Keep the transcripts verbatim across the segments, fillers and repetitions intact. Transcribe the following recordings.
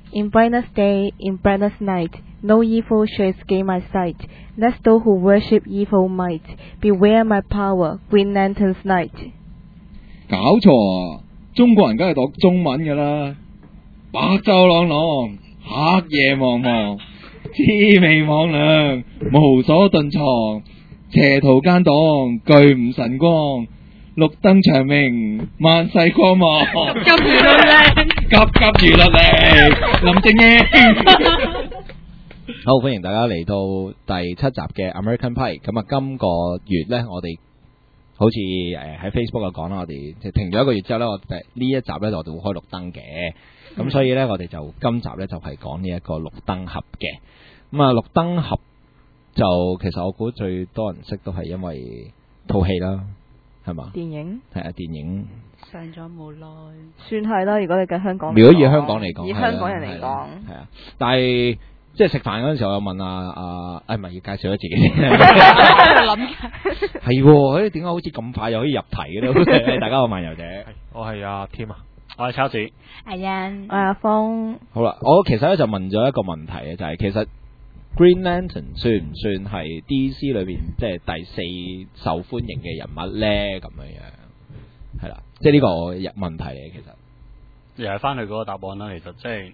In brightest day, in brightest night, no evil shall escape my sight. Let those who worship evil might beware my power, Green Lantern's night. 搞錯啊！中國人梗係讀中文㗎啦，白晝朗朗，黑夜茫茫，魑魅魍魎，無所遁藏，邪途奸黨，巨唔神光。綠燈長明，萬世光芒，急急如律令，急急如律令，林正英。 好，歡迎大家嚟到第七集嘅 American Pie。咁啊，今個月呢，我哋好似誒喺 Facebook 有講啦，我哋即係停咗一個月之後呢，我哋呢一集呢，我哋會開綠燈嘅。咁、嗯、所以呢，我哋就今集呢，就係講呢一個綠燈俠嘅。咁啊，綠燈俠就其實我估最多人識都係因為套戲啦。係嘛？電影係啊，電影上咗冇耐， 算係啦。如果你計香港， 如果以香港嚟講， 以香港人嚟講， 係啊。但係即係食飯嗰陣時候，我有問啊啊，誒唔係要介紹咗自己先。 諗係喎，誒點解好似咁快又可以入題嘅咧？大家好，漫遊者， 我係阿 Tim 啊， 我係 Charles， 阿欣， 我係阿峰。 好啦，我其實咧就問咗一個問題嘅，就係、是、其實 Green Lantern 算唔算係 D C 裏邊即係第四受歡迎嘅人物咧？咁樣樣係啦，即係呢個問題嚟，其實又係翻去嗰個答案啦。其實即係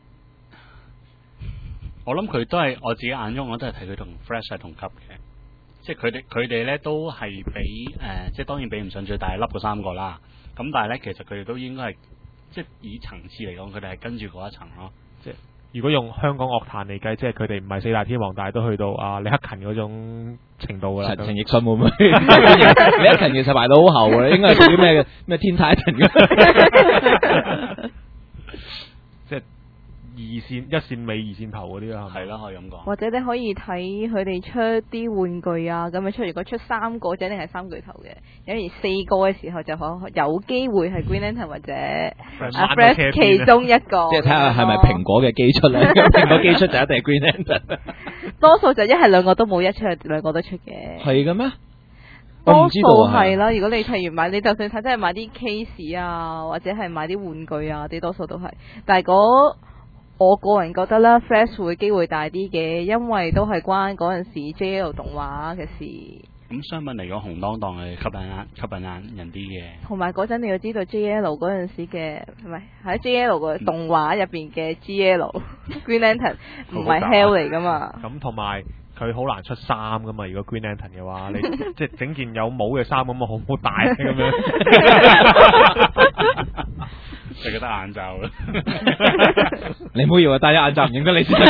我諗佢都係我自己眼中，我都係睇佢同 Flash 係同級嘅。即係佢哋佢哋咧都係比誒、呃，即係當然比唔上最大粒嗰三個啦。咁但係咧，其實佢哋都應該係即係以層次嚟講，佢哋係跟住嗰一層咯。即係。 如果用香港樂壇嚟計，即係佢哋唔係四大天王，但係都去到啊李克勤嗰種程度噶啦。 陳奕迅會唔會？李克勤其實排到好後嘅，應該係屬於咩嘅咩天太一陣嘅。 即係二線、一線尾、二線頭嗰啲啦， 係啦，可以咁講。 或者你可以睇佢哋出啲玩具啊，咁樣出如果出三個，就一定係三巨頭嘅。有而四個嘅時候，就可有機會係 Green Lantern 或者阿 Flash 其中一個。 即係睇下係咪蘋果嘅機出咧？蘋果機出就一定係 Green Lantern。 多數就一係兩個都冇，一出係兩個都出嘅。 係嘅咩？ 多數係啦。如果你譬如買，你就算睇真係買啲 case 啊，或者係買啲玩具啊，啲多數都係。但係嗰我個人覺得啦 Flash 會機會大啲嘅，因為都係關嗰陣時 J L 動畫嘅事。咁相反嚟講，紅當當係吸引眼吸引眼人啲嘅。 同埋嗰陣你要知道 J L 嗰陣時嘅係咪喺 J L 個動畫入邊嘅 G L Green Lantern 唔係 Hell 嚟噶嘛？ 咁同埋佢好難出衫噶嘛？如果 Green Lantern 嘅話，你即係整件有帽嘅衫咁啊，好好大咁樣。 你覺得眼罩啦？ 你唔好以為戴咗眼罩唔認得你先得。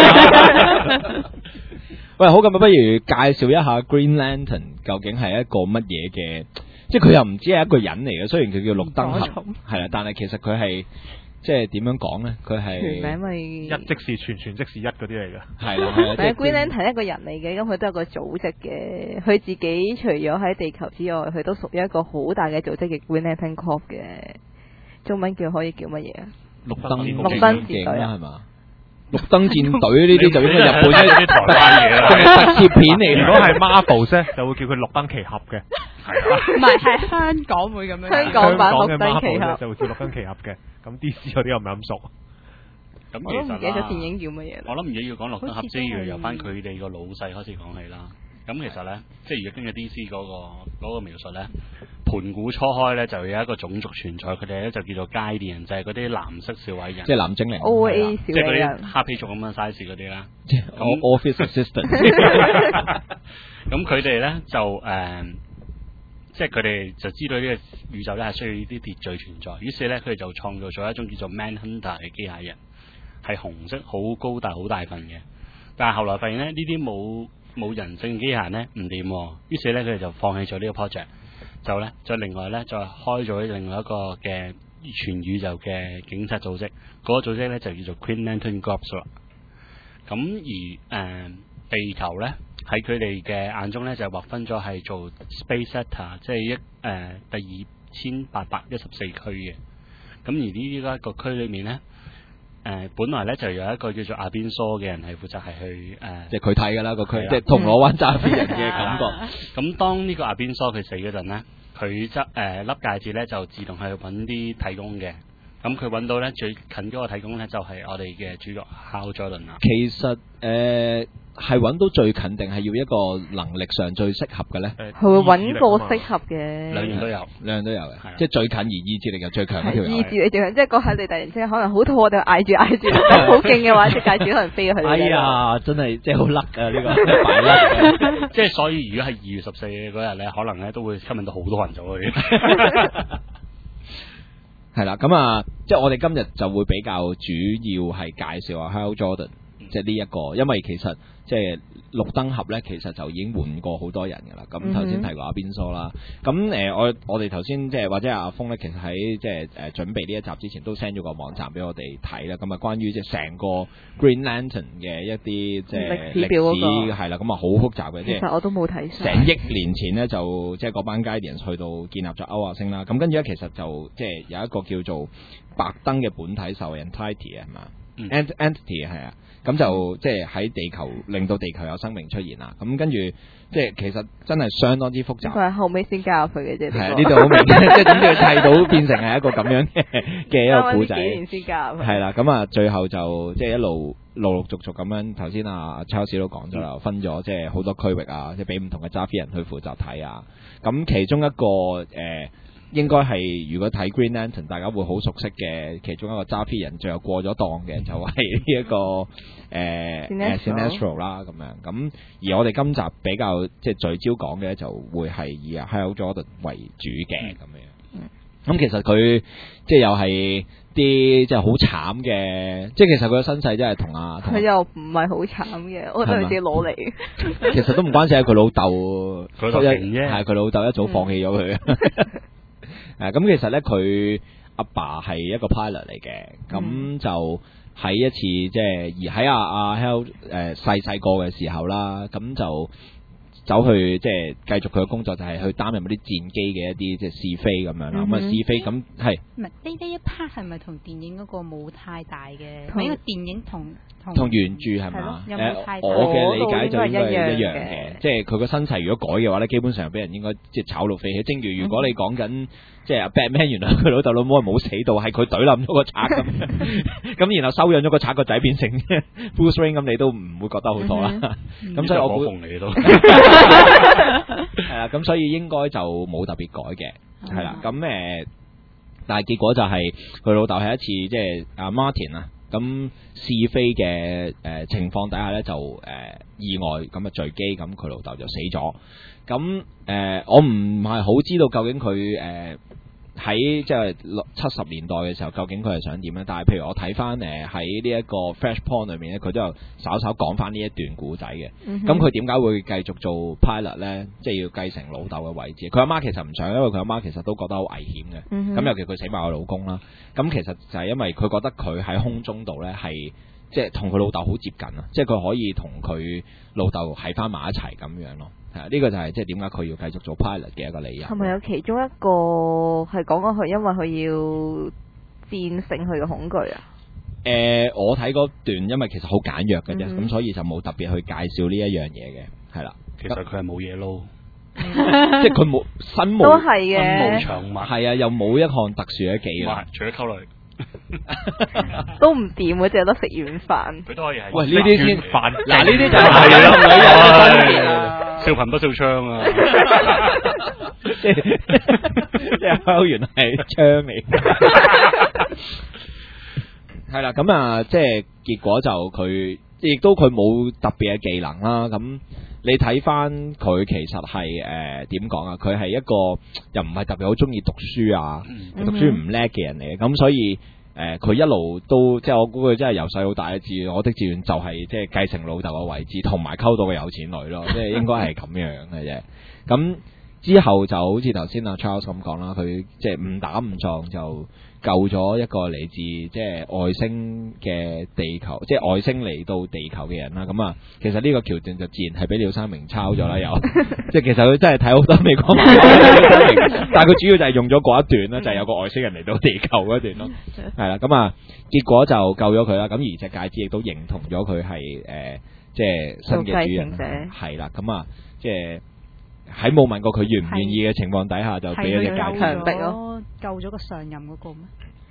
喂，好咁啊，不如介紹一下 Green Lantern 究竟係一個乜嘢嘅？即係佢又唔止係一個人嚟嘅，雖然佢叫綠燈俠，係啦，但係其實佢係即係點樣講咧？佢係全名咪一即是全，全即是一嗰啲嚟嘅。 係啦，係啦。 但係 Green Lantern 係一個人嚟嘅，咁佢都有個組織嘅。佢自己除咗喺地球之外，佢都屬於一個好大嘅組織嘅 Green Lantern Corps 嘅。中文叫可以叫乜嘢啊？ 綠燈綠燈戰隊係嘛？綠燈戰隊呢啲就應該日本一啲台灣嘢啦， 特攝片嚟。 如果係 Marvel 咧，就會叫佢綠燈奇俠嘅。 係啊，唔係係香港會咁樣。 香港版綠嘅燈奇 Marvel 俠就會叫綠燈奇俠嘅。咁 D C 嗰啲又唔係咁熟。 咁我都唔記得咗電影叫乜嘢。 我諗如果要講綠燈俠，即係要由翻佢哋個老細開始講起啦。咁其實咧，即係如果根據 D C 嗰個嗰個描述咧，盤古初開咧就有一個種族存在，佢哋咧就叫做階啲人，就係嗰啲藍色小矮人， 即係藍精靈 O A 小即係嗰矮人， 啲黑皮族咁嘅 size 嗰啲啦。 即係 Office Assistant。 咁佢哋咧就誒、呃，即係佢哋就知道呢個宇宙咧係需要呢啲秩序存在，於是咧佢哋就創造咗一種叫做 Manhunter 嘅機械人，係紅色、好高大、好大份嘅。但係後來發現咧，呢啲冇冇人性機械人咧唔掂，於是咧佢哋就放棄咗呢個 project，就咧再另外咧再開咗另外一個嘅全宇宙嘅警察組織，嗰、那個組織咧就叫做 Green Lantern Corps 啦。咁而誒、呃、地球咧喺佢哋嘅眼中咧就劃分咗係做 Space Sector，即係一誒、呃、第二千八百一十四區嘅。咁而呢一個區裏面咧。誒、呃，本來咧就有一個叫做阿邊梭嘅人係負責係去誒，呃、即係佢睇㗎啦個區，即係銅鑼灣詐騙人嘅感覺。 咁當呢個阿邊梭佢死嗰陣咧，佢執誒粒戒指咧就自動去揾啲替工嘅。 咁佢揾到咧最近嗰個提供咧就係我哋嘅主角 Hal Jordan 啦。 其實誒係揾到最近定係要一個能力上最適合嘅咧？ 佢會揾個適合嘅， 兩樣都有， 兩樣都有嘅，即係最近而意志力又最強嗰條友。 意志力最強，即係嗰下你突然之間可能好肚餓，就嗌住嗌住，好勁嘅話，隻戒指可能飛咗去。 哎呀，真係即係好甩啊！呢個擺甩， 即係所以如果係二月十四嗰日咧，可能咧都會吸引到好多人走去。 係啦，咁啊，即係我哋今日就會比較主要係介紹下 Hal Jordan，即係呢一個，因為其實即係綠燈俠咧，其實就已經換過好多人㗎啦。咁頭先提過阿邊梳啦，咁誒、呃、我我哋頭先即係或者阿峰咧，其實喺即係誒準備呢一集之前都 send 咗個網站俾我哋睇啦。咁啊，關於即係成個 Green Lantern 嘅一啲即係歷史係啦，咁啊好複雜嘅，即係其實我都冇睇晒。 成億年前咧就即係嗰班 Guardians 去到建立咗歐亞星啦。咁跟住咧其實就即係有一個叫做白燈嘅本體獸 Entity 啊，係嘛？Ent entity 係啊，咁就即係喺地球令到地球有生命出現啦。咁跟住即係其實真係相當之複雜。 佢係後尾先加入佢嘅啫。 係啊，呢度好明顯，即係點叫砌到變成係一個咁樣嘅嘅一個故仔。 幾年先加入。 係啦，咁啊，最後就即係一路陸陸續續咁樣。頭先啊 Charles 都講咗啦，分咗即係好多區域啊，即係俾唔同嘅揸 fit 人去負責睇啊。咁其中一個誒。呃應該係如果睇 Green Lantern， 大家會好熟悉嘅其中一個揸 fit 人，最後過咗檔嘅就係呢一個誒誒 Sinestro 啦咁樣。咁而我哋今集比較即係聚焦講嘅就會係以 Hal Jordan 為主嘅咁樣。咁其實佢即係又係啲即係好慘嘅，即係其實佢嘅身世真係同啊， 佢又唔係好慘嘅，我覺得佢自己攞嚟。 其實都唔關事，係佢老豆， 佢老勁啫， 係佢老豆一早放棄咗佢。誒咁、啊、其實咧，佢阿爸係一個 pilot 嚟嘅，咁、嗯、就喺一次即係而喺阿阿 Hal 誒細細個嘅時候啦，咁就走去即係繼續佢嘅工作，就係去擔任嗰啲戰機嘅一啲即係試飛咁樣啦。咁啊試飛咁係唔係呢呢一 part 係咪同電影嗰個冇太大嘅？因為電影同同原著係嘛？誒、呃，我嘅理解就應該係一樣嘅，即係佢個身世如果改嘅話咧，基本上俾人應該即係炒到飛起。正如如果你講緊、嗯、即係 Batman 原來佢老豆老母係冇死到，係佢懟冧咗個賊咁，咁然後收養咗個賊個仔變成 Bruce Wayne 咁，你都唔會覺得好妥啦。咁、嗯嗯、所以我估你都係啦，咁所以應該就冇特別改嘅，係啦。咁誒，但係結果就係佢老豆喺一次即係阿 Martin 啊。咁試飛嘅誒情況底下咧，就誒、呃、意外咁啊墜機，咁佢老豆就死咗。咁誒、呃，我唔係好知道究竟佢誒喺即係六七十年代嘅時候，究竟佢係想點咧？但係譬如我睇翻誒喺呢一個 Flashpoint 裏面咧，佢都有稍稍講翻呢一段古仔嘅。咁佢點解會繼續做 pilot 咧？即係要繼承老豆嘅位置。佢阿媽其實唔想，因為佢阿媽其實都覺得好危險嘅。咁、嗯、尤其佢死埋個老公啦。咁其實就係因為佢覺得佢喺空中度咧係即係同佢老豆好接近啊！即係佢可以同佢老豆喺翻埋一齊咁樣咯。係啊，呢、這個就係即係點解佢要繼續做 pilot 嘅一個理由。 係咪有其中一個係講講佢因為佢要戰勝佢嘅恐懼啊？ 誒、呃，我睇嗰段因為其實好簡約嘅啫，咁、嗯、所以就冇特別去介紹呢一樣嘢嘅，係啦。 其實佢係冇嘢撈， 即係佢冇身無都係嘅， 身無長物， 係啊，又冇一項特殊嘅技能， 除咗溝女。 都唔掂嘅，淨係得食軟飯。 佢都可以係。 喂，呢啲先飯。 嗱，呢啲就係女人嘅分別啦。 笑貧不笑娼啊！ 即係即係敲完係槍嚟。係啦，咁啊，即係結果就佢，亦都佢冇特別嘅技能啦。咁你睇翻佢其實係誒點講啊？佢係一個又唔係特別好中意讀書啊，嗯、讀書唔叻嘅人嚟嘅。咁所以誒，佢、呃、一路都即係我估佢真係由細到大嘅志願，我的志願就係即係繼承老豆嘅位置，同埋溝到個有錢女咯。即係應該係咁樣嘅啫。咁之後就好似頭先阿 Charles 咁講啦，佢即係誤打誤撞就救咗一個嚟自即係外星嘅地球，即係外星嚟到地球嘅人啦。咁啊，其實呢個橋段就自然係俾廖生明抄咗啦，又即係其實佢真係睇好多美國，但係佢主要就係用咗嗰一段啦，就係、是、有個外星人嚟到地球嗰段咯。係啦，咁啊，結果就救咗佢啦。咁而隻戒指亦都認同咗佢係誒，即係新嘅主人。係啦，咁啊，即係。喺冇問過佢願唔願意嘅情況底下，就俾咗隻戒指。 強迫咯， 救咗個上任嗰個咩？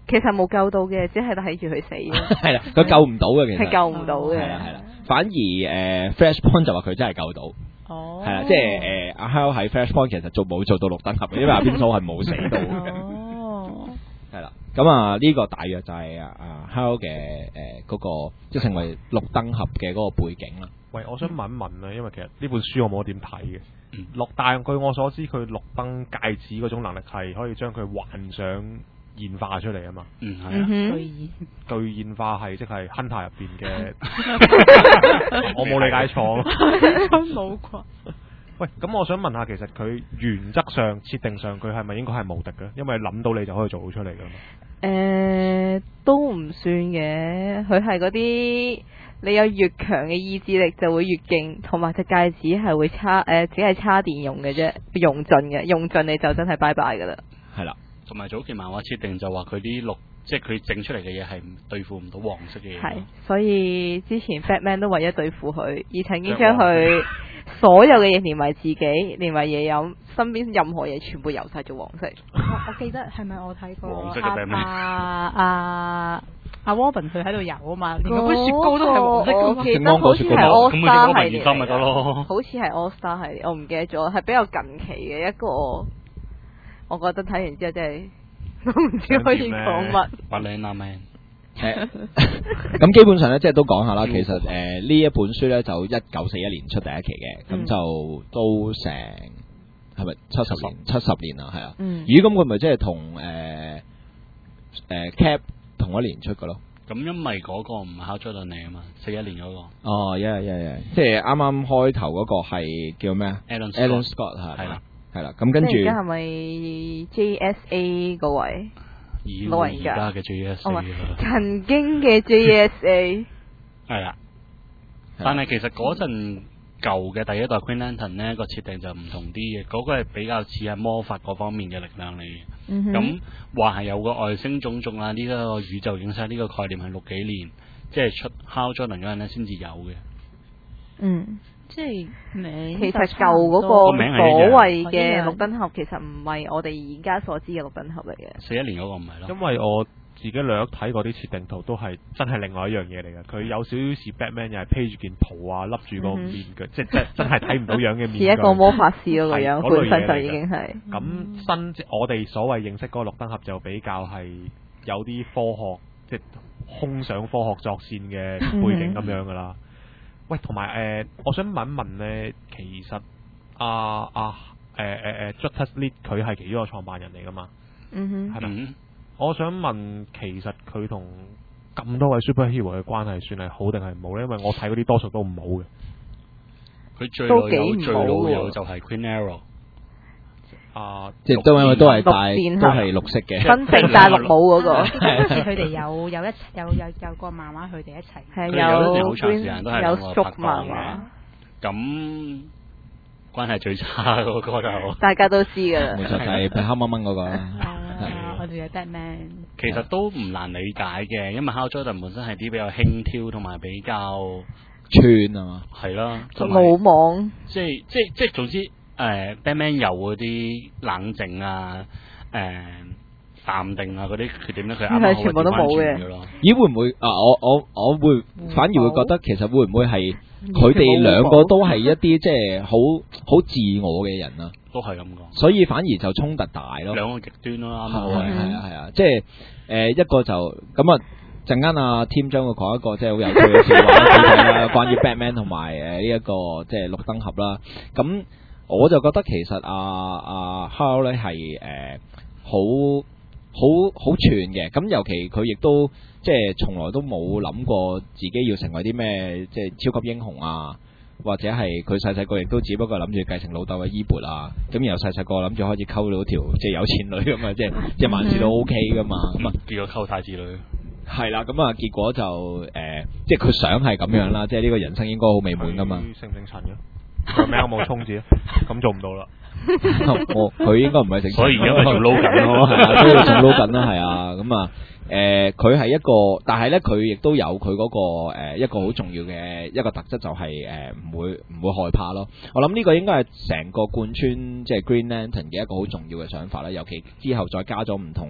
其實冇救到嘅，只係睇住佢死。 係啦，佢救唔到嘅，其實係救唔到嘅。 係啦係啦，反而誒、呃、Flashpoint 就話佢真係救到。 哦， 係啦，即係誒阿 Hal 喺 Flashpoint 其實做冇做到綠燈俠嘅，因為阿邊嫂係冇死到嘅。 哦， 係啦，咁啊呢個大約就係啊啊 Hal 嘅誒嗰個即係成為綠燈俠嘅嗰個背景啦。 喂，我想問一問啊，因為其實呢本書我冇點睇嘅。綠但據我所知，佢綠燈戒指嗰種能力係可以將佢幻想現化出嚟啊嘛。 嗯，係啊。 嗯具現化係即係 Hunter 入邊嘅，我冇理解錯。 真冇啩。 喂，咁我想問下，其實佢原則上設定上佢係咪應該係無敵嘅？因為諗到你就可以做到出嚟㗎嘛。 誒、呃，都唔算嘅，佢係嗰啲你有越強嘅意志力就會越勁，同埋隻戒指係會差誒、呃，只係叉電用嘅啫，用盡嘅，用盡你就真係拜拜㗎啦。係啦， 同埋早期漫畫設定就話佢啲綠，即係佢整出嚟嘅嘢係對付唔到黃色嘅嘢。 係，所以之前 Batman 都為咗對付佢，而曾經將佢所有嘅嘢連埋自己，連埋嘢飲，身邊任何嘢全部油晒做黃色。 我我記得係咪我睇過黃色嘅 Batman 阿阿阿 Robin 佢喺度游啊嘛，連嗰杯雪糕都係黃色我嘅。 記得好似係 All 咁 Star 佢系列件衫咪得咯。 好似係 All Star 系列，我唔記得咗，係比較近期嘅一個。我覺得睇完之後真係都唔知可以講乜。 Banana Man。 誒，咁基本上咧，即係都講下啦。其實誒呢、呃、一本書咧就一九四一年出第一期嘅，咁、嗯、就都成係咪七十年？七十年啦，係啊。 嗯。 咦，咁佢咪即係同誒誒 Cap 同一年出嘅咯？ 咁因為嗰個唔係Hal Jordan嚟啊嘛，四一年嗰、那個。 哦，一係一係，即係啱啱開頭嗰個係叫咩啊 Alan Alan Scott 係係啦， 係啦。咁跟住。 而家係咪 J S A 嗰位？老人家而家嘅 J S A 啦， 曾經嘅 J S A 係啦，但係其實嗰陣舊嘅第一代 Green Lantern 呢個設定就唔同啲嘅，嗰、那個係比較似係魔法嗰方面嘅力量嚟嘅。咁話係有個外星種族啊，呢、這個宇宙影響呢個概念係六幾年，即係出 Hal Jordan 嗰陣咧先至有嘅。 嗯。 即係名其實舊嗰個所謂嘅綠燈俠，其實唔係我哋而家所知嘅綠燈俠嚟嘅。 四一年嗰個唔係咯， 因為我自己略睇過啲設定圖，都係真係另外一樣嘢嚟嘅。佢有少少似 Batman，又係披住件袍啊，笠住個面具，嗯、即係即係真係睇唔到樣嘅面具。似一個魔法師嗰個樣，本身就已經係。咁、嗯、新即我哋所謂認識嗰個綠燈俠就比較係有啲科學，即係空想科學作戰嘅背景咁樣噶啦。嗯喂，同埋誒，我想問一問咧，其實阿阿誒誒誒 Justice League 佢係其中一個創辦人嚟噶嘛？嗯哼，係咪？嗯、我想問，其實佢同咁多位 superhero 嘅關係算係好定係唔好咧？因為我睇嗰啲多數都唔好嘅。 佢最老友最老友就係 Green Arrow。 啊， 即係都因為都係戴都係綠色嘅， 真正戴綠帽嗰個。 好似佢哋有有一有有有個漫畫，佢哋一齊。 係有好長時間都係有兩個拍漫嘅。咁關係最差嗰個就大家都知㗎啦。 冇錯，就係黑掹掹嗰個啦。 我哋嘅 Batman。 其實都唔難理解嘅，因為 Hal Jordan 本身係啲比較輕佻同埋比較串啊嘛。 係啦， 魯莽。 即係即係即係總之。誒、呃、Batman 有嗰啲冷靜啊、誒、呃、淡定啊嗰啲缺點咧，佢啱啱全部都冇嘅。 咦？會唔會啊？我我我會反而會覺得其實會唔會係佢哋兩個都係一啲即係好好自我嘅人啊？ 都係咁講， 所以反而就衝突大咯。 兩個極端咯，啱啱係啊係啊，即係誒一個就咁啊！陣間阿 Tim 將會講一個即係好有趣嘅笑話啦，關於 Batman 同埋誒呢一個即係綠燈俠啦，咁。我就覺得其實阿阿 Hal 咧係誒好好好串嘅，咁尤其佢亦都即係從來都冇諗過自己要成為啲咩即係超級英雄啊，或者係佢細細個亦都只不過諗住繼承老豆嘅衣缽啊，咁然後細細個諗住開始溝到條即係有錢女咁嘛，即係即係萬事都 OK 噶嘛，咁啊結果溝太子女係啦，咁啊結果就誒、呃、即係佢想係咁樣啦，即係呢個人生應該好美滿噶嘛。 姓唔姓陳嘅？個名有冇衝字啊？咁做唔到啦。 我佢應該唔係正， 所以而家咪做 Logan 咯， 係啊，所以做 Logan 啦，係啊，咁啊，誒，佢係一個，但係咧，佢亦都有佢嗰個誒一個好重要嘅一個特質，就係誒唔會唔會害怕咯。我諗呢個應該係成個貫穿即係 Green Lantern 嘅一個好重要嘅想法啦，尤其之後再加咗唔同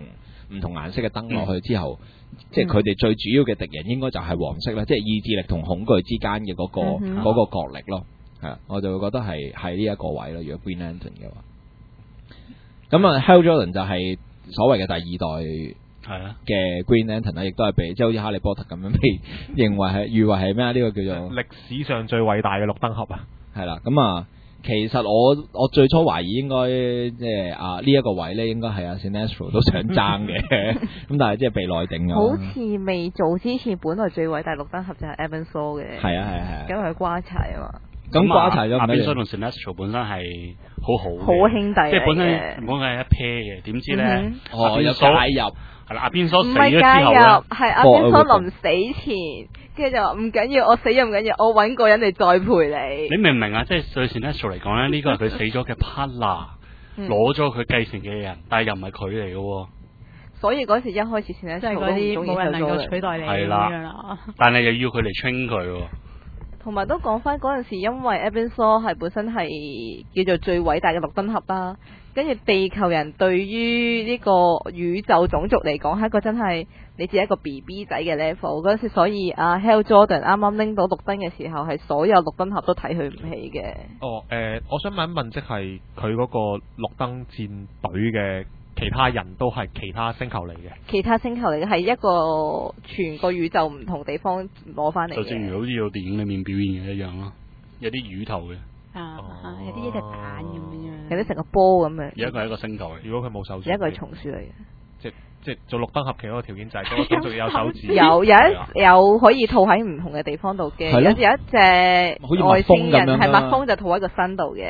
唔同顏色嘅燈落去之後，嗯、即係佢哋最主要嘅敵人應該就係黃色啦，即係意志力同恐懼之間嘅嗰、嗰個嗰、嗯、個角力咯。係啊，我就會覺得係喺呢一個位咯。如果 Green Lantern 嘅話，咁啊 Hal Jordan 就係所謂嘅第二代。係啊，嘅 Green Lantern 啦，亦都係被即係好似哈利波特咁樣被認為係譽為係咩啊？呢、這個叫做歷史上最偉大嘅綠燈俠啊！ 係啦，咁啊，其實我我最初懷疑應該即係啊呢一個位咧，應該係阿 Sinestro 都想爭嘅，咁但係即係被內定咗。 好似未做之前，本來最偉大綠燈俠就係 Evan Shaw 嘅。 係啊係啊係。 因為佢瓜柴啊嘛。 咁瓜柴咗。 阿 Evan Shaw 同 Sinestro 本身係好好好兄弟， 即係本身本身係一 pair 嘅，點知咧、嗯、 哦有介入。 係啦，阿邊梳死咗之後係阿邊梳臨死前，跟住就話唔緊要，我死咗唔緊要，我搵個人嚟再陪你。 你明唔明啊？即係對 Sinestro 嚟講咧，呢、這個係佢死咗嘅 partner，攞咗佢繼承嘅人，但係又唔係佢嚟嘅。 所以嗰時一開始 Sinestro 嗰啲冇人能夠取代你咁樣啦。 但係又要佢嚟 train 佢。 同埋都講翻嗰陣時，因為 Evan Shaw 係本身係叫做最偉大嘅綠燈俠啦。跟住地球人對於呢個宇宙種族嚟講係一個真係你只係一個 B B 仔嘅 level 嗰陣時，所以阿 Hal Jordan 啱啱拎到綠燈嘅時候，係所有綠燈俠都睇佢唔起嘅。 哦，誒、呃，我想問一問，即係佢嗰個綠燈戰隊嘅其他人都係其他星球嚟嘅？其他星球嚟嘅係一個全個宇宙唔同地方攞翻嚟嘅。就正如好似個電影裏面表現嘅一樣咯，有啲魚頭嘅。 啊，啊有啲一隻蛋咁樣， 有啲成個波咁樣。 有一個係一個星球嚟，如果佢冇手指。 有一個係松鼠嚟嘅。 即即做綠燈俠其中一個條件就係嗰個種族有手指。 有有一有可以套喺唔同嘅地方度嘅，有有一隻外星人係蜜蜂就套喺個身度嘅，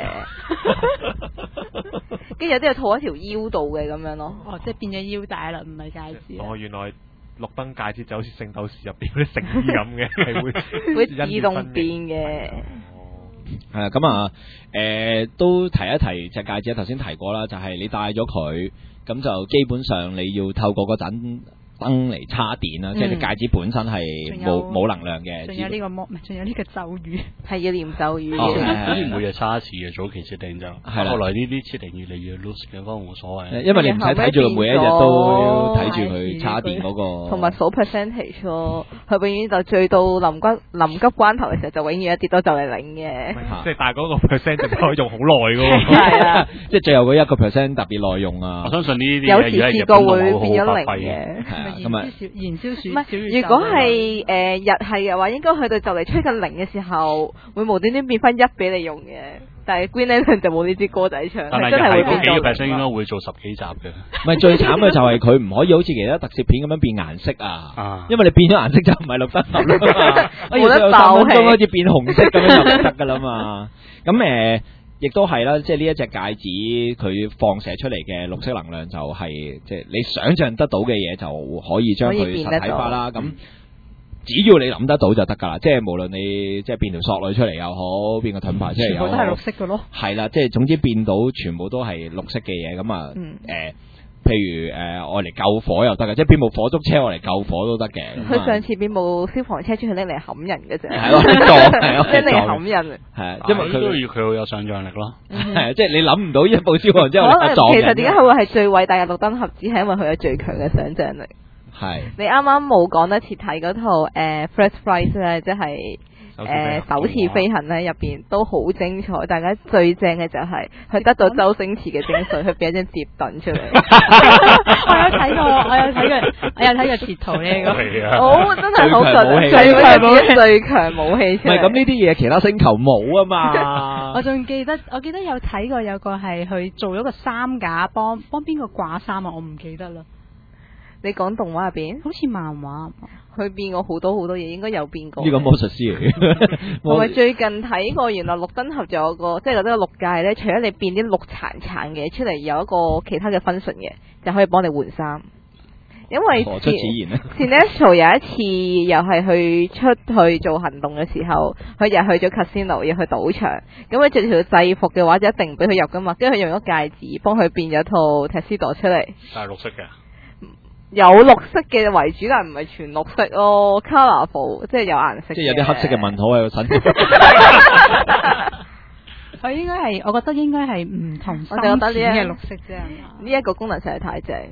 跟住有啲就套喺條腰度嘅咁樣咯。 哦，即係變咗腰帶啦，唔係戒指。 哦，原來綠燈戒指就好似聖鬥士入邊嗰啲聖衣咁嘅，係會會自動變嘅。 係啊，咁啊，誒，都提一提隻戒指，頭先提過啦，就係、是、你戴咗佢，咁就基本上你要透過嗰盞燈嚟插電啦，嗯、即係啲戒指本身係冇冇能量嘅。 仲有呢個魔，仲有呢個咒語， 係要念咒語嘅。 好似每日插一次嘅，早期設定就係啦。後來呢啲設定越嚟越 loose 嘅，不過冇所謂。 因為你唔使睇住佢每一日都睇住佢插電嗰、那個。 同埋數 percentage 咯，佢永遠就醉到臨急臨急關頭嘅時候，就永遠一跌到就嚟零嘅。 即係但係嗰個 percent 就可以用好耐嘅喎。 係啊， 即係最後嗰一個 percent 特別耐用啊！ 我相信呢啲有時試過會變咗零嘅。 咁啊， 燃燒鼠， 唔係，如果係誒、呃、日系嘅話，應該去到就嚟吹緊零嘅時候，會無端端變翻一俾你用嘅。但係 Green Lantern 就冇呢支歌仔唱，係真係會變咗。幾個 percent 應該會做十幾集嘅。 唔係最慘嘅就係佢唔可以好似其他特攝片咁樣變顏色啊！ 啊因為你變咗顏色就唔係綠燈俠啦嘛， 冇得鬥氣， 三分鐘開始變紅色咁樣就唔得噶啦嘛。咁誒。呃亦都係啦，即係呢一隻戒指佢放射出嚟嘅綠色能量就係、是、即係你想象得到嘅嘢就可以將佢實體化啦。咁只要你諗得到就得㗎啦，即係無論你即係變條索女出嚟又好，變個盾牌出嚟又好， 全部都係綠色嘅咯。 係啦，即係總之變到全部都係綠色嘅嘢咁啊，誒、嗯。呃譬如誒，愛嚟救火又得嘅，即係變部火燭車愛嚟救火都得嘅。 佢上次變部消防車專係拎嚟冚人嘅啫， 係咯，撞係咯， 拎嚟冚人。 係，因為佢都要佢好有想像力咯。 係，即係你諗唔到一部消防車嚟撞人。 其實點解佢會係最偉大嘅綠燈俠？只係因為佢有最強嘅想像力。 係。你啱啱冇講得切睇嗰套誒《First Flight》咧，即係。誒、呃，首次飛行咧入邊都好精彩，大家最正嘅就係佢得到周星馳嘅精髓，佢俾一張摺凳出嚟。 我有睇過，我有睇過，我有睇過截圖呢個。 好，真係好勁，最強武器，最強武器出嚟。 唔係咁呢啲嘢，其他星球冇啊嘛。 我仲記得，我記得有睇過有個係去做咗個衫架，幫幫邊個掛衫啊？我唔記得啦。 你講動畫入邊， 好似漫畫。 佢變過好多好多嘢，應該有變過。 呢個魔術師嚟嘅。 同埋最近睇過，原來綠燈俠仲有個，即係覺得個綠界咧，除咗你變啲綠橙橙嘅出嚟，有一個其他嘅 function 嘅，就可以幫你換衫。因為何出此言咧 Sinestro 有一次又係去出去做行動嘅時候，佢又去咗 casino， 要去賭場。咁佢着條制服嘅話，就一定唔俾佢入噶嘛。跟住佢用咗戒指幫佢變咗套 tuxedo 出嚟。 但係綠色嘅。 有綠色嘅為主，但唔係全綠色咯 ，colourful 即係有顏色。即係有啲黑色嘅紋號喺個身。 佢應該係，我覺得應該係唔同深淺嘅綠色啫。 呢一個功能實在太正。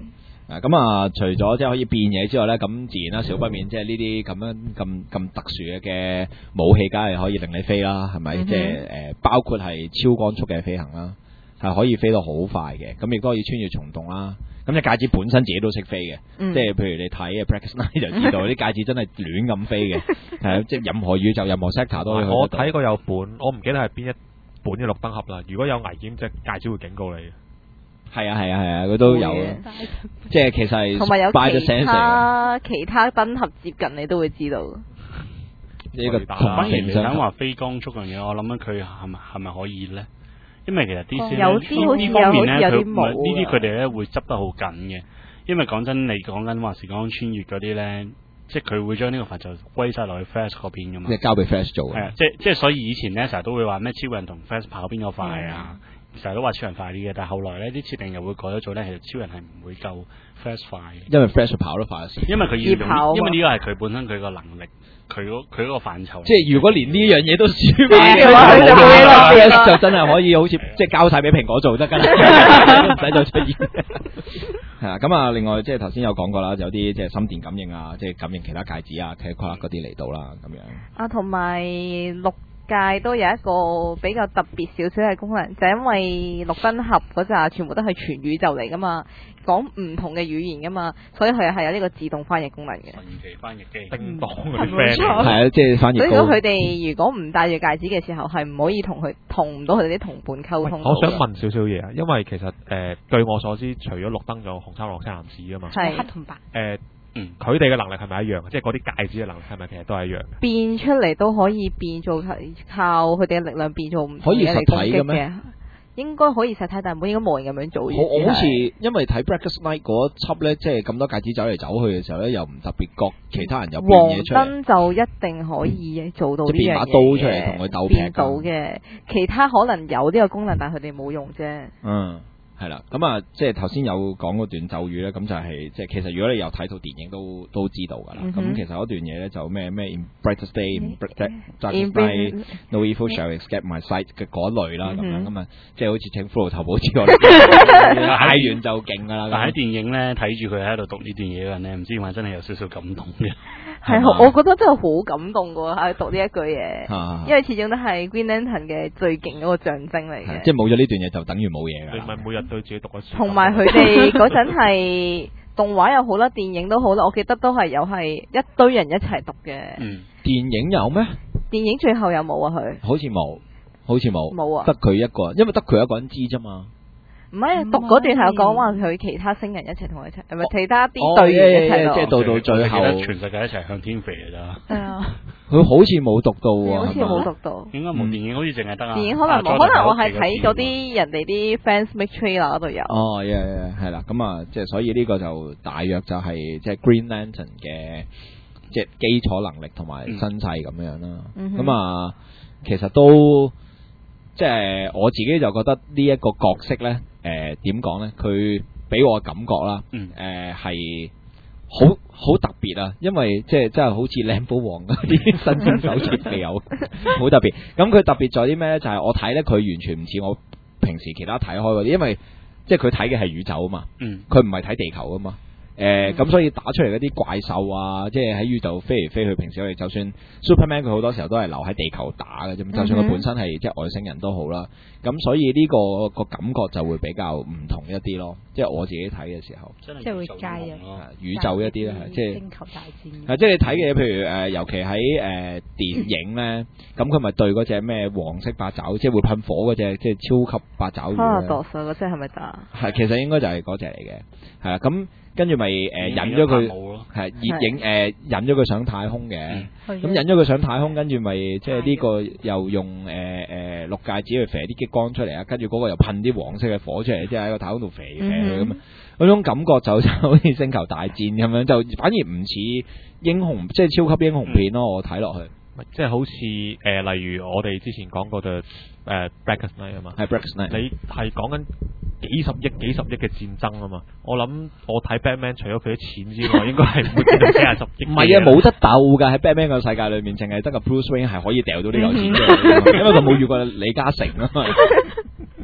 啊，咁啊，除咗即係可以變嘢之外咧，咁自然啦，少不免即係呢啲咁樣咁咁特殊嘅嘅武器，梗係可以令你飛啦，係咪？ 嗯、 即係誒、呃，包括係超光速嘅飛行啦，係可以飛到好快嘅，咁亦都可以穿越蟲洞啦。咁隻戒指本身自己都識飛嘅，嗯、即係譬如你睇《Black Knight》就知道啲戒指真係亂咁飛嘅，係啊，即係任何宇宙、任何 sector 都可以去得到。 我睇過有本，我唔記得係邊一本嘅綠燈盒啦。如果有危險，隻戒指會警告你。 係啊係啊係啊，佢都有，即係其實係同埋有其他其他燈盒接近，你都會知道。 呢個同反而你想話飛光速樣嘢，我諗緊佢係咪係咪可以咧？因為其實 D C 有啲好似呢方面咧，佢有啲冇呢啲佢哋咧會執得好緊嘅。因為講真，你講緊話時講穿越嗰啲咧，即係佢會將呢個範疇歸晒落去 Flash 嗰邊噶嘛。 即係交俾 Flash 做。 係啊，即係即係所以以前咧成日都會話咩超人同 Flash 跑邊個快啊？成日都話超人快啲嘅，但係後來咧啲設定又會改咗做咧，其實超人係唔會夠 Flash 快嘅。 因為 Flash 跑得快嘅時。 因為佢要用，因為呢個係佢本身佢個能力，佢嗰佢嗰個範疇。 即係如果連呢樣嘢都輸埋嘅話，佢就冇啦。 Flash 就真係可以好似即係交晒俾蘋果做得㗎啦，唔使再出現。係啊，咁啊，另外即係頭先有講過啦，有啲即係心電感應啊，即係感應其他戒指啊、其他嗰啲嚟到啦，咁樣。 啊，同埋六界都有一個比較特別少少嘅功能，就係、因為綠燈盒嗰扎全部都係全宇宙嚟噶嘛，講唔同嘅語言噶嘛，所以佢係有呢個自動翻譯功能嘅。 神奇翻譯機， 叮當嗰啲 friend 係啊，即係翻譯。 所以如果佢哋如果唔戴住戒指嘅時候，係唔可以同佢同唔到佢哋啲同伴溝通。 我想問少少嘢啊，因為其實誒、呃、據我所知，除咗綠燈，仲有紅衫、綠青、藍紫啊嘛。 係黑同白。 誒、呃。嗯，佢哋嘅能力係咪一樣？即係嗰啲戒指嘅能力係咪其實都係一樣？ 變出嚟都可以變做靠佢哋嘅力量變做唔同嘅嚟攻擊嘅。應該可以實體，但係冇應該冇人咁樣做。 我我好似因為睇 Black Knight 嗰輯咧，即係咁多戒指走嚟走去嘅時候咧，又唔特別覺其他人有變嘢出嚟。黃燈就一定可以做到呢樣嘢。即係變把刀出嚟同佢鬥劈。變到嘅，其他可能有呢個功能，但係佢哋冇用啫。嗯。係啦，咁啊，即係頭先有講嗰段咒語咧，咁就係即係其實如果你有睇套電影都都知道噶啦。咁、嗯、其實嗰段嘢咧就咩咩 In brightest day, in darkest night, no evil shall escape my sight 嘅嗰類啦，咁、嗯、樣咁啊，即係好似請骷髏頭保之外，嗌完就勁噶啦。 但喺電影咧睇住佢喺度讀呢段嘢嘅人咧，唔知點解真係有少少感動嘅。 係，我覺得真係好感動噶，喺讀呢一句嘢，啊、因為始終都係 Green Lantern 嘅最勁嗰個象徵嚟嘅。 即係冇咗呢段嘢就等於冇嘢噶。 你咪每日對自己讀一次。 同埋佢哋嗰陣係動畫又好啦，電影都好啦，我記得都係有係一堆人一齊讀嘅。 嗯，電影有咩？ 電影最後有冇啊？佢好似冇，好似冇， 冇啊， 得佢一個，因為得佢一個人知啫嘛。 唔係讀嗰段係有講話佢其他星人一齊同佢一齊，係咪其他啲隊員一齊咯？ 即係到到最後， 全世界一齊向天飛嘅咋？係啊， 佢好似冇讀到喎， 好似冇讀到。 應該冇電影，好似淨係得啊。 電影可能冇，可能我係睇嗰啲人哋啲 fans make trailer 嗰度有。 哦，係係啦，咁啊，即係所以呢個就大約就係即係 Green Lantern 嘅即係基礎能力同埋身世咁樣啦。咁啊，其實都即係我自己就覺得呢一個角色咧。誒點講咧？佢俾我嘅感覺啦，誒係好好特別啊！因為即係真係好似靚寶王嗰啲新鮮手設備有好特別。咁佢特別在啲咩咧？就係、是、我睇咧，佢完全唔似我平時其他睇開嗰啲，因為即係佢睇嘅係宇宙啊嘛，佢唔係睇地球啊嘛。誒咁、呃、所以打出嚟嗰啲怪獸啊，即係喺宇宙飛嚟飛去。平時我哋就算 Superman 佢好多時候都係留喺地球打嘅啫，就算佢本身係即係外星人都好啦。咁所以呢、這個個感覺就會比較唔同一啲咯。即係我自己睇嘅時候， 即係會加入宇宙一啲咧，即係星球大戰。 係即係你睇嘅嘢，譬如誒、呃，尤其喺誒、呃、電影咧，咁佢咪對嗰隻咩黃色八爪，即係會噴火嗰隻，即係超級八爪魚。啊， 度數嗰隻係咪打？ 係，其實應該就係嗰隻嚟嘅，係啦咁。跟住咪誒引咗佢，係熱影誒引咗佢上太空嘅，咁引咗佢上太空，跟住咪即係呢個又用誒誒綠戒指去射啲激光出嚟啊，跟住嗰個又噴啲黃色嘅火出嚟，即係喺個太空度射射佢咁啊，嗰種感覺就好似星球大戰咁樣，就反而唔似英雄，即係超級英雄片咯，我睇落去。 即係好似誒、呃，例如我哋之前講過嘅誒 Black Knight 啊嘛， 係 Black Knight， 你係講緊幾十億、幾十億嘅戰爭啊嘛。我諗我睇 Batman 除咗佢啲錢之外，應該係唔會見到幾廿十億。唔係啊， 冇得鬥㗎，喺 Batman 個世界裏面，淨係得個 Bruce Wayne 係可以掉到呢嚿錢出嚟，因為佢冇遇過李嘉誠啊嘛。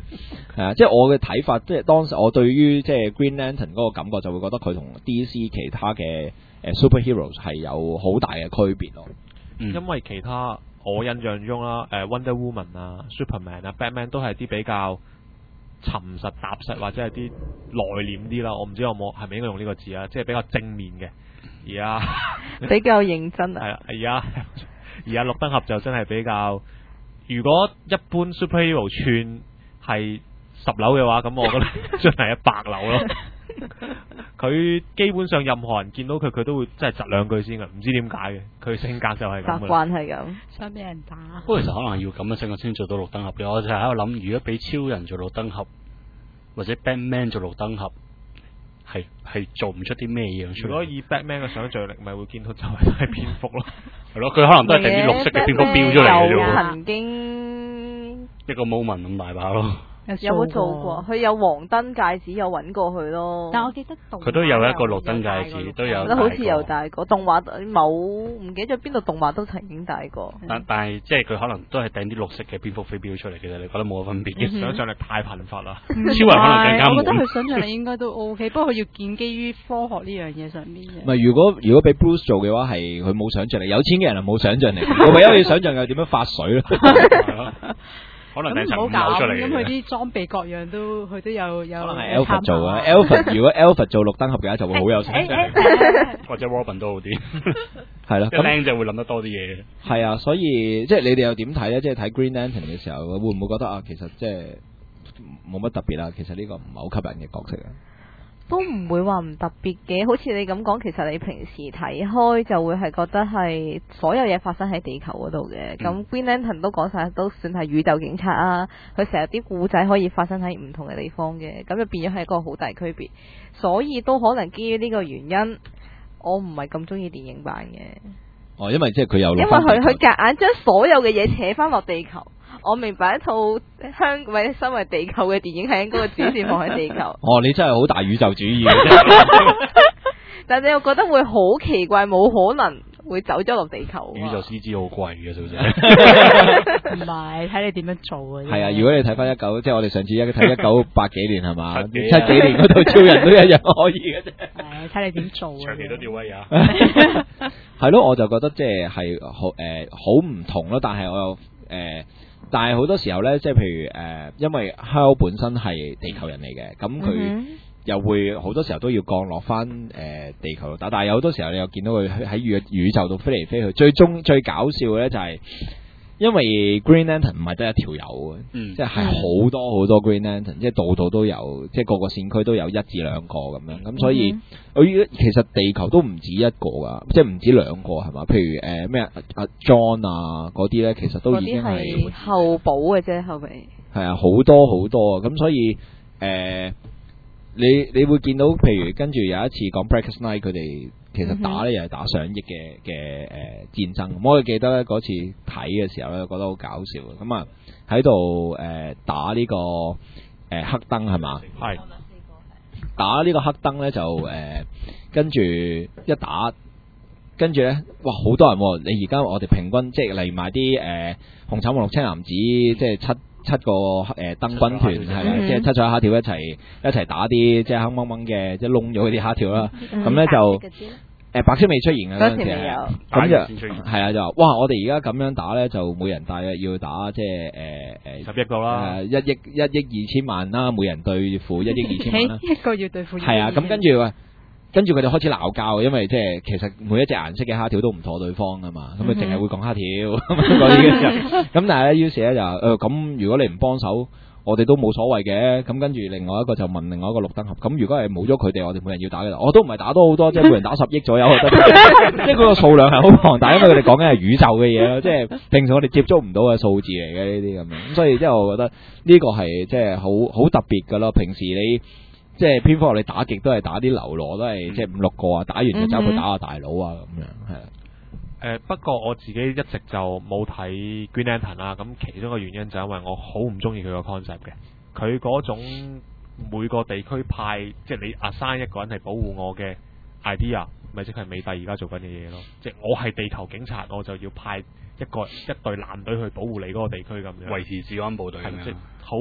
係啊，即係我嘅睇法，即係當時我對於即係 Green Lantern 嗰個感覺就會覺得佢同 D C 其他嘅誒 superheroes 係有好大嘅區別咯。 嗯、因為其他我印象中啦，誒 Wonder Woman 啊、Superman 啊、Batman 都係啲比較沉實踏實或者係啲內斂啲啦。我唔知我冇係咪應該用呢個字啊，即係比較正面嘅。而家比較認真啊。 係啊，而家而家綠燈俠就真係比較，如果一般 superhero 串係十樓嘅話，咁我覺得真係一百樓咯。佢基本上任何人見到佢，佢都會真係窒兩句先嘅，唔知點解嘅。佢性格就係咁。 習慣係咁， 想俾人打。 不過其實可能要咁樣性格先做到綠燈俠嘅。我就係喺度諗，如果俾超人做綠燈俠，或者 Batman 做綠燈俠，係係做唔出啲咩嘢出嚟。 如果以 Batman 嘅想像力，咪會見到就係係蝙蝠咯。 係咯，佢可能都係掟啲綠色嘅蝙蝠標出嚟嘅啫喎。 曾經一個 moment 咁大把咯。 有冇做過？佢有黃燈戒指，有揾過佢咯。 但我記得動佢都有一個綠燈戒指，都有。 覺得好似有戴過動畫，冇唔記得咗邊度動畫都曾經戴過。 但但係即係佢可能都係掟啲綠色嘅蝙蝠飛標出嚟，其實你覺得冇乜分別嘅。 嗯、 想像力太貧乏啦。 超人可能更加悶。 我覺得佢想像力應該都 OK，不過佢要建基於科學呢樣嘢上面嘅。 唔係，如果如果俾 Bruce 做嘅話，係佢冇想像力。有錢嘅人係冇想像力，佢唯一要想像嘅係點樣發水咯。 可能咁唔好搞，咁佢啲裝備各樣都佢都有有。 可能係 Alfred 做啊 ，Alfred 如果 Alfred 做綠燈俠嘅話，就會好有想像力。 或者 Robin 都好啲。 係咯， 咁靚就會諗得多啲嘢。 係啊，所以即係你哋又點睇咧？即係睇 Green Lantern 嘅時候，會唔會覺得啊？其實即係冇乜特別啦。其實呢個唔係好吸引嘅角色啊。 都唔會話唔特別嘅，好似你咁講，其實你平時睇開就會係覺得係所有嘢發生喺地球嗰度嘅。咁、嗯、Green Lantern 都講晒，都算係宇宙警察啊。佢成日啲故仔可以發生喺唔同嘅地方嘅，咁就變咗係一個好大區別。所以都可能基於呢個原因，我唔係咁中意電影版嘅。 哦，因為即係佢有， 因為佢佢夾硬將所有嘅嘢扯翻落地球。我明白一套香或者身為地球嘅電影係應該個主線放喺地球。 哦，你真係好大宇宙主義嘅。 但你又覺得會好奇怪，冇可能會走咗落地球。 宇宙 C G 好貴嘅，小姐。 唔係，睇你點樣做嘅。 係啊，如果你睇翻一九，即係我哋上次一睇一九八幾年係嘛，七幾年嗰套超人都一樣可以嘅啫。 係睇你點做。 長期都吊威啊！ 係咯，我就覺得即係係好誒好唔同咯，但係我又誒。呃但係好多時候咧，即係譬如誒、呃，因為 Hal 本身係地球人嚟嘅，咁佢又會好多時候都要降落翻誒、呃、地球度打。但係有好多時候你又見到佢喺宇宇宙度飛嚟飛去。最終最搞笑嘅咧就係、是，因為 Green Lantern 唔係得一條友嘅，嗯、即係係好多好多 Green Lantern，即係度度都有，即係個個線區都有一至兩個咁樣。咁所以，我、嗯、其實地球都唔止一個噶，即係唔止兩個係嘛？譬如誒咩阿 John 啊嗰啲咧，其實都已經係後補嘅啫，後備係啊，好多好多啊！咁所以誒、呃，你你會見到，譬如跟住有一次講 Blackest Night，佢哋其實打咧又係打上億嘅嘅誒戰爭。咁我記得咧嗰次睇嘅時候咧，覺得好搞笑嘅。咁啊喺度誒打呢、這個誒、呃、黑燈係嘛？係打呢個黑燈咧就誒、呃、跟住一打，跟住咧哇好多人、啊！你而家我哋平均即係嚟埋啲誒紅橙黃綠青藍紫，即係七七個誒燈軍團係啦，即係七彩蝦條一齊一齊打啲即係黑掹掹嘅即係窿咗嗰啲蝦條啦。咁咧、嗯、就。誒，白色未出現嘅嗰陣時，咁就係啊，就話哇！我哋而家咁樣打咧，就每人大約要打即係誒誒十億個啦， 誒一億一億二千萬啦，每人對付一億二千萬啦， 一個月對付係啊，咁跟住喂，跟住佢哋開始鬧交，因為即係其實每一隻顏色嘅蝦條都唔妥對方噶嘛，咁佢淨係會講蝦條嗰啲嘅時候，咁但係咧於是咧就誒咁，如果你唔幫手。我哋都冇所謂嘅，咁跟住另外一個就問另外一個綠燈俠，咁如果係冇咗佢哋，我哋每人要打嘅，我都唔係打多好多，即係每人打十億左右，即係嗰個數量係好龐大，因為佢哋講緊係宇宙嘅嘢咯，即係平時我哋接觸唔到嘅數字嚟嘅呢啲咁樣，咁所以即係我覺得呢個係即係好好特別噶咯。平時你即係蝙蝠俠你打極都係打啲流羅，都係即係五六個啊，打完就走去打下大佬啊咁樣，係啊。 誒、呃、不過我自己一直就冇睇 Green Lantern 啦，咁其中一個原因就因為我好唔中意佢個 concept 嘅，佢嗰種每個地區派即係你 assign 一個人係保護我嘅 idea，咪即係美帝而家做緊嘅嘢咯，即係我係地球警察，我就要派一個一隊艦隊去保護你嗰個地區咁樣， 維持治安部隊咁樣， 即係好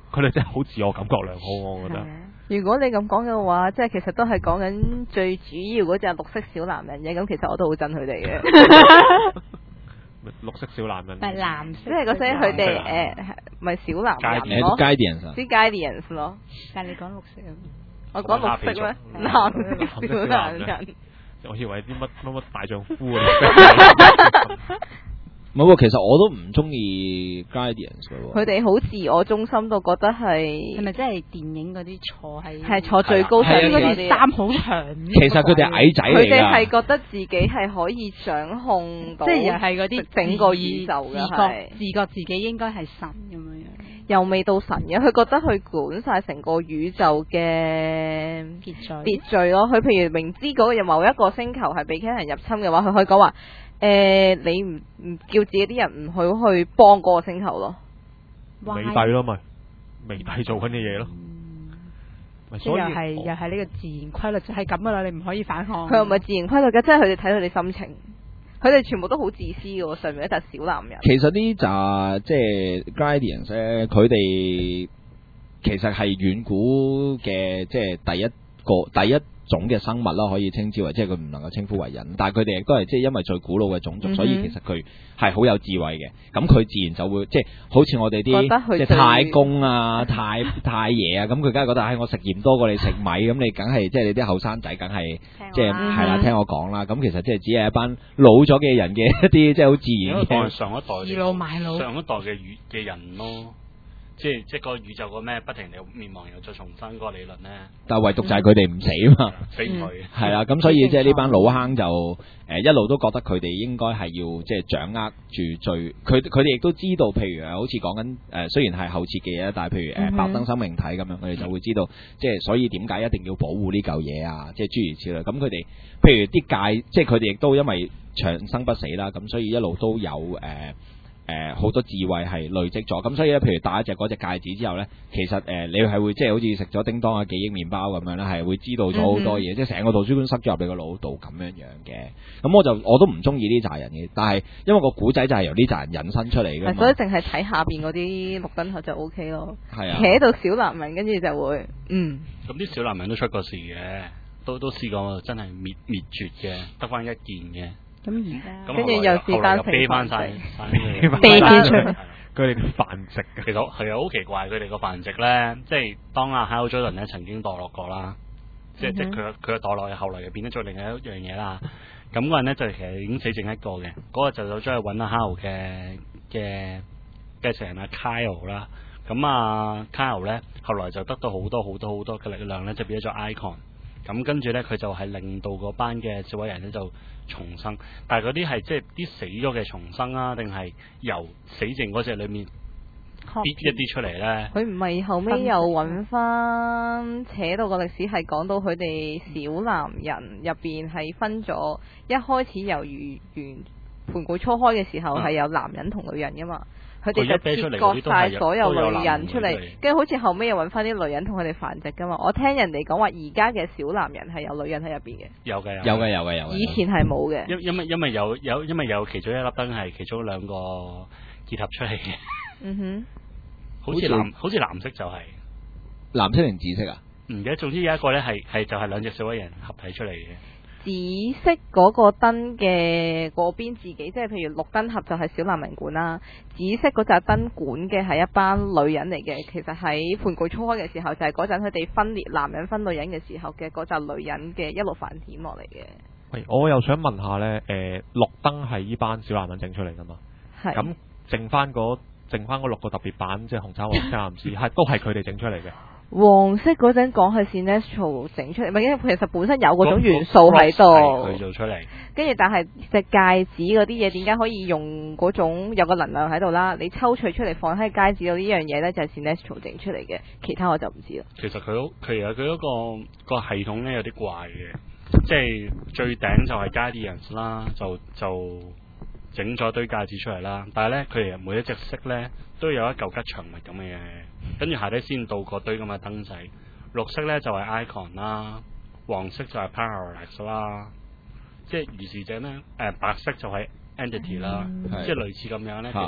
佢哋真係好自我感覺良好，我覺得。 如果你咁講嘅話，即係其實都係講緊最主要嗰隻綠色小男人嘅，咁其實我都好憎佢哋嘅。 綠色小男人， 係藍色， 即係嗰些佢哋誒，咪小男人咯 ，Guardians 啲 Guardians 咯。 但係你講綠色啊？ 我講綠色咩？藍色小男人。 我以為啲乜乜乜大丈夫啊！ 唔係喎，其實我都唔中意 Guardians 嘅喎。 佢哋好自我中心到覺得係係咪真係電影嗰啲坐喺係坐最高上嗰啲衫好長？ 其實佢哋矮仔嚟㗎。 佢哋係覺得自己係可以掌控到， 即係又係嗰啲整個宇宙嘅， 自覺自覺自己應該係神咁樣樣。 又未到神嘅，佢覺得佢管晒成個宇宙嘅秩序秩序咯。佢譬如明知嗰個某一個星球係被其他人入侵嘅話，佢可以講話誒，你唔唔叫自己啲人唔去去幫嗰個星球咯。 美帝咯咪，美帝做緊嘅嘢咯。 嗯、所以又係又係呢個自然規律就係咁噶啦，你唔可以反抗。 佢又唔係自然規律嘅，即係佢哋睇佢哋心情。佢哋全部都好自私嘅喎，上面一笪小男人。 其實呢紮即係 Guardians 咧，佢哋其實係遠古嘅即係第一個第一種嘅生物啦，可以稱之為，即係佢唔能夠稱呼為人，但係佢哋亦都係即係因為最古老嘅種族，嗯、所以其實佢係好有智慧嘅。咁佢自然就會即係好似我哋啲即係太公啊、太太爺啊，咁佢梗係覺得，唉、哎，我食鹽多過你食米，咁你梗係即係你啲後生仔梗係即係係啦，聽我講啦。咁其實即係只係一班老咗嘅人嘅一啲即係好自然嘅上一代倚老賣老上一代嘅宇嘅人咯。即係即係個宇宙個咩不停地滅亡又再重生嗰個理論咧，但係唯獨就係佢哋唔死啊嘛，死唔去係啦，咁所以即係呢班老坑就誒、呃、一路都覺得佢哋應該係要即係掌握住最佢佢哋亦都知道，譬如誒好似講緊誒雖然係後設嘅嘢，但係譬如誒、呃、白燈生命體咁樣，佢哋就會知道即係所以點解一定要保護呢嚿嘢啊，即係諸如此類。咁佢哋譬如啲戒，即係佢哋亦都因為長生不死啦，咁所以一路都有誒。呃誒好、呃、多智慧係累積咗，咁所以咧，譬如戴一隻嗰隻戒指之後咧，其實誒、呃、你係會即係好似食咗叮當嘅記憶麵包咁樣咧，係會知道咗好多嘢，嗯、哼即係成個圖書館塞咗入你個腦度咁樣樣嘅。咁我就我都唔中意呢扎人嘅，但係因為個古仔就係由呢扎人引申出嚟嘅， 所以淨係睇下邊嗰啲綠燈盒就 O K 咯。 係啊， 企喺度小男人，跟住就會嗯。 咁啲小男人都出過事嘅，都都試過真係滅滅絕嘅，得翻一件嘅。咁而家，跟住又是單飛翻晒， 飛翻出佢哋嘅繁殖。 其實係啊，好奇怪，佢哋個繁殖咧，即係當阿 Hal Jordan 咧曾經墮落過啦，即係、嗯、哼即係佢佢嘅墮落，後來又變咗做另外一樣嘢啦。咁嗰人咧就其實已經死剩一個嘅，嗰、那個就走咗去揾阿 Hal 嘅嘅繼承人阿 Kyle 啦。咁啊 Kyle 咧後來就得到好多好多好多嘅力量咧，就變咗做 icon。咁跟住咧，佢就係令到嗰班嘅小矮人咧就重生，但係嗰啲係即係啲死咗嘅重生啊，定係由死剩嗰隻裏面搣一啲出嚟咧？ 佢唔係後尾又揾翻扯到個歷史係講到佢哋小男人入邊係分咗，一開始由原原盤古初開嘅時候係有男人同女人噶嘛。佢哋就切割晒所有女人出嚟，跟住好似後尾又揾翻啲女人同佢哋繁殖噶嘛。我聽人哋講話，而家嘅小男人係有女人喺入邊嘅。有嘅， 有嘅，有嘅，有嘅。 以前係冇嘅。 因因為因為有有因為有其中一粒燈係其中兩個結合出嚟嘅。 嗯哼。 好似藍好似藍色就係、是、 藍色定紫色啊？ 唔記得，總之有一個咧係係就係兩隻小矮人合體出嚟嘅。 紫色嗰個燈嘅嗰邊自己，即係譬如綠燈盒就係小男人管啦，紫色嗰盞燈管嘅係一班女人嚟嘅。其實喺盤古初開嘅時候，就係嗰陣佢哋分裂男人分女人嘅時候嘅嗰陣女人嘅一路繁衍落嚟嘅。 喂，我又想問下呢，誒、呃，綠燈係呢班小男人整出嚟噶嘛？係是。咁剩翻嗰剩翻嗰六個特別版，即係紅橙黃青藍紫，係都係佢哋整出嚟嘅。 黃色嗰陣講係 Sinestro 整出嚟，唔係因為其實本身有嗰種元素喺度， 佢做出嚟。 跟住但係隻戒指嗰啲嘢點解可以用嗰種有個能量喺度啦？你抽取出嚟放喺戒指度呢樣嘢咧，就係 Sinestro 整出嚟嘅，其他我就唔知啦。 其實佢其實佢嗰個個系統咧有啲怪嘅，即係最頂就係 Guardians 啦，就就整咗堆戒指出嚟啦。但係咧佢哋每一隻色咧都有一嚿吉祥物咁嘅嘢。跟住下底先到個堆咁嘅燈仔，綠色咧就係、是、icon 啦，黃色就係 parallax 啦，即係如是者咧，誒、呃、白色就係 entity 啦，嗯、即係類似咁樣咧。其實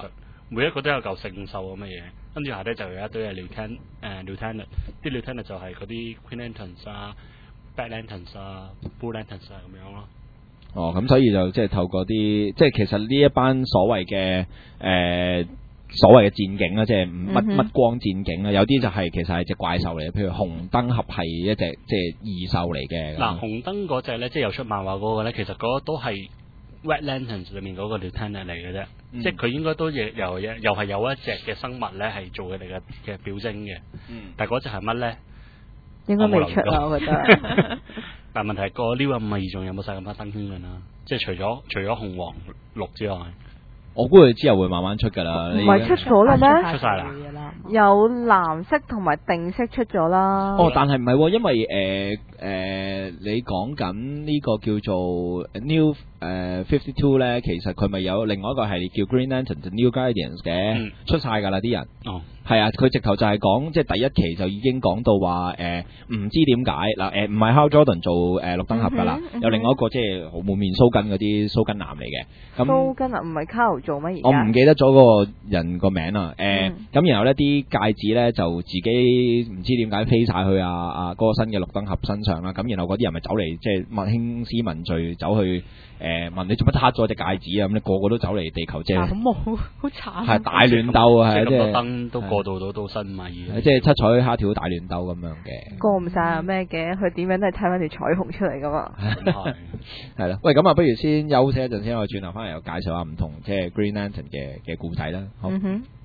每一個都有嚿聖獸咁嘅嘢，跟住下低就有一堆嘅 lieutenant 誒 lieutenant，啲 lieutenant 就係嗰啲 Green Lanterns 啊、Black Lanterns 啊、Blue Lanterns 啊咁樣咯。 哦，咁所以就即係透過啲，即係其實呢一班所謂嘅誒、呃、所謂嘅戰警啦，即係乜乜光戰警啦，有啲就係其實係隻怪獸嚟嘅，譬如紅燈俠係一隻即係異獸嚟嘅。 嗱，紅燈嗰隻咧，即係有出漫畫嗰個咧，其實嗰個都係 Red Lanterns 裏面嗰個 lieutenant 嚟嘅啫，嗯、即係佢應該都亦又又係有一隻嘅生物咧係做佢哋嘅嘅表徵嘅。嗯、但係嗰隻係乜咧？ 應該未出啊，我覺得。 但係問題係個 New 五二仲有冇晒咁多燈圈㗎啦？即係除咗除咗紅黃綠之外。 我估佢之後會慢慢出㗎啦。 唔係出咗啦咩？ 出晒啦， 有藍色同埋定色出咗啦。 哦，但係唔係喎，因為誒誒、呃呃，你講緊呢個叫做 New 誒 Fifty Two 咧，其實佢咪有另外一個系列叫 Green Lantern New Guardians 嘅，嗯、出晒㗎啦啲人。哦，係啊，佢直頭就係講即係第一期就已經講到話誒，唔、呃、知點解嗱誒，唔係 Hal Jordan 做誒、呃、綠燈俠㗎啦，嗯、有另外一個即係滿面鬚根嗰啲鬚根男嚟嘅。咁鬚根啊，唔係 Carl做乜嘢？ 我唔記得咗嗰個人個名啦。誒、呃，咁、嗯、然後呢啲戒指咧就自己唔知點解飛晒去啊啊嗰、那個新嘅綠燈俠身上啦。咁然後嗰啲人咪走嚟即係問興師問罪，走去誒、呃、問你做乜撻咗隻戒指啊？咁你個個都走嚟地球啫。 咁好好慘。 係大亂鬥啊！係即係咁多燈都過渡到到新米嘅。 即係七彩蝦條大亂鬥咁樣嘅。 過唔晒啊咩嘅？佢點樣都係睇翻條彩虹出嚟噶嘛。 係係啦。喂，咁啊，不如先休息一陣先，我轉頭翻嚟又介紹下唔同即係 Green Lantern 嘅嘅故仔啦。好。嗯哼。